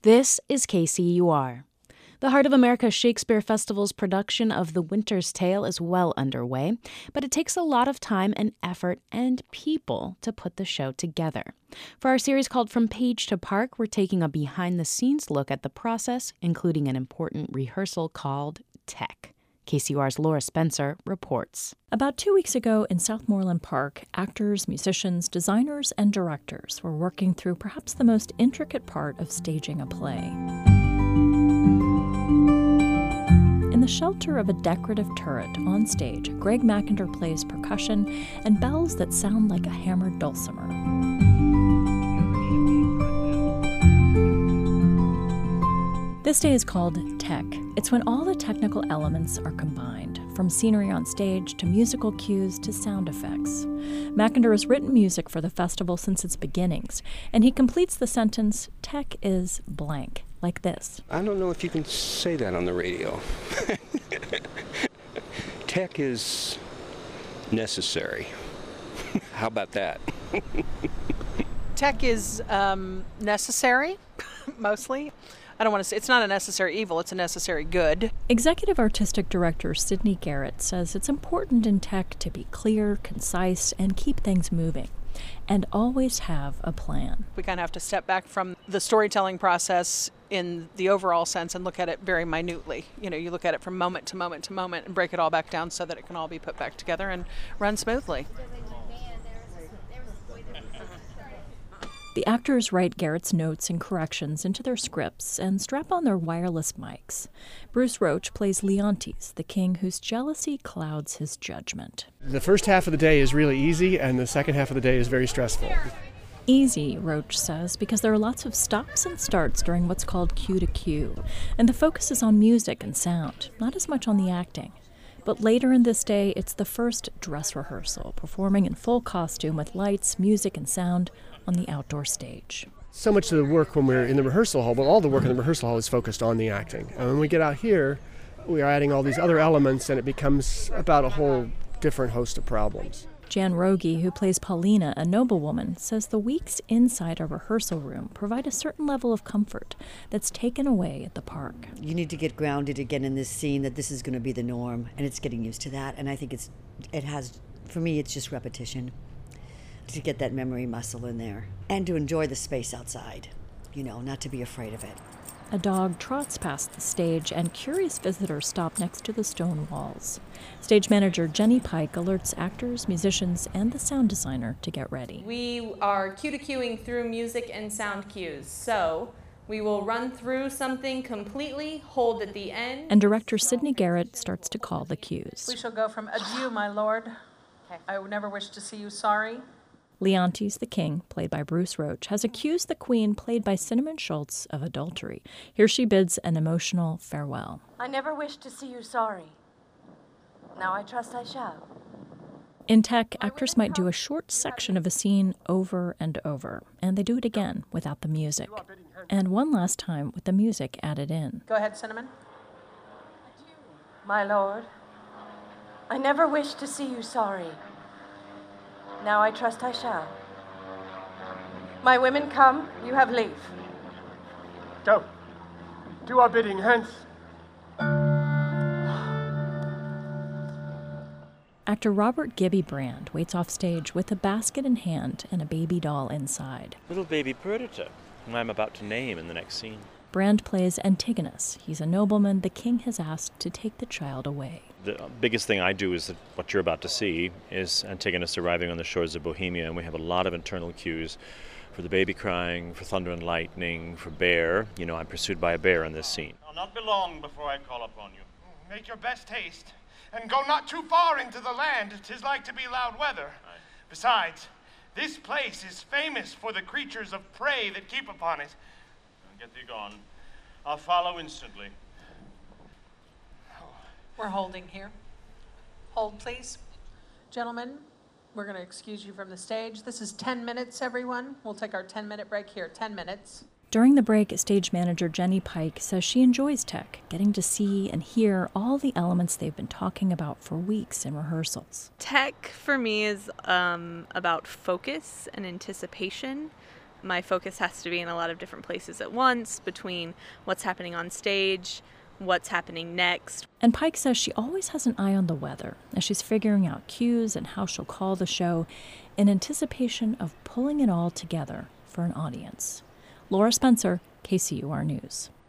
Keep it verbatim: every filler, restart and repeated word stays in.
This is K C U R. The Heart of America Shakespeare Festival's production of The Winter's Tale is well underway, but it takes a lot of time and effort and people to put the show together. For our series called From Page to Park, we're taking a behind-the-scenes look at the process, including an important rehearsal called Tech. K C U R's Laura Spencer reports. About two weeks ago in Southmoreland Park, actors, musicians, designers, and directors were working through perhaps the most intricate part of staging a play. In the shelter of a decorative turret on stage, Greg McIntyre plays percussion and bells that sound like a hammered dulcimer. This day is called Tech. It's when all the technical elements are combined, from scenery on stage to musical cues to sound effects. McIntyre has written music for the festival since its beginnings, and he completes the sentence, "Tech is blank," like this. I don't know if you can say that on the radio. Tech is necessary. How about that? Tech is um, necessary, mostly. I don't want to say it's not a necessary evil, it's a necessary good. Executive Artistic Director Sydney Garrett says it's important in tech to be clear, concise, and keep things moving, and always have a plan. We kind of have to step back from the storytelling process in the overall sense and look at it very minutely. You know, you look at it from moment to moment to moment and break it all back down so that it can all be put back together and run smoothly. The actors write Garrett's notes and corrections into their scripts and strap on their wireless mics. Bruce Roach plays Leontes, the king whose jealousy clouds his judgment. The first half of the day is really easy, and the second half of the day is very stressful. Easy, Roach says, because there are lots of stops and starts during what's called cue to cue, and the focus is on music and sound, not as much on the acting. But later in this day, it's the first dress rehearsal, performing in full costume with lights, music, and sound on the outdoor stage. So much of the work when we're in the rehearsal hall, well, all the work in the rehearsal hall is focused on the acting. And when we get out here, we are adding all these other elements, and it becomes about a whole different host of problems. Jan Rogi, who plays Paulina, a noblewoman, says the weeks inside a rehearsal room provide a certain level of comfort that's taken away at the park. You need to get grounded again in this scene, that this is going to be the norm, and it's getting used to that. And I think it's, it has, for me, it's just repetition to get that memory muscle in there and to enjoy the space outside, you know, not to be afraid of it. A dog trots past the stage, and curious visitors stop next to the stone walls. Stage manager Jenny Pike alerts actors, musicians, and the sound designer to get ready. We are cue to cueing through music and sound cues. So we will run through something completely, hold at the end. And director Sydney Garrett starts to call the cues. We shall go from adieu, my lord. Okay. I would never wish to see you sorry. Leontes, the king, played by Bruce Roach, has accused the queen, played by Cinnamon Schultz, of adultery. Here she bids an emotional farewell. I never wish to see you sorry. Now I trust I shall. In Tech, actors might do a short section of a scene over and over, and they do it again without the music. And one last time with the music added in. Go ahead, Cinnamon. My lord, I never wish to see you sorry. Now I trust I shall. My women come, you have leave. Go. Do our bidding, hence. Actor Robert Gibby Brand waits off stage with a basket in hand and a baby doll inside. Little baby Perdita, whom I'm about to name in the next scene. Brand plays Antigonus. He's a nobleman the king has asked to take the child away. The biggest thing I do is that what you're about to see is Antigonus arriving on the shores of Bohemia, and we have a lot of internal cues for the baby crying, for thunder and lightning, for bear. You know, I'm pursued by a bear in this scene. I'll not be long before I call upon you. Make your best haste, and go not too far into the land. 'Tis like to be loud weather. Aye. Besides, this place is famous for the creatures of prey that keep upon it. Get thee gone. I'll follow instantly. We're holding here. Hold, please. Gentlemen, we're going to excuse you from the stage. This is ten minutes, everyone. We'll take our ten-minute break here. ten minutes. During the break, stage manager Jenny Pike says she enjoys Tech, getting to see and hear all the elements they've been talking about for weeks in rehearsals. Tech, for me, is um, about focus and anticipation. my focus has to be in a lot of different places at once, between what's happening on stage, what's happening next. And Pike says she always has an eye on the weather as she's figuring out cues and how she'll call the show in anticipation of pulling it all together for an audience. Laura Spencer, K C U R News.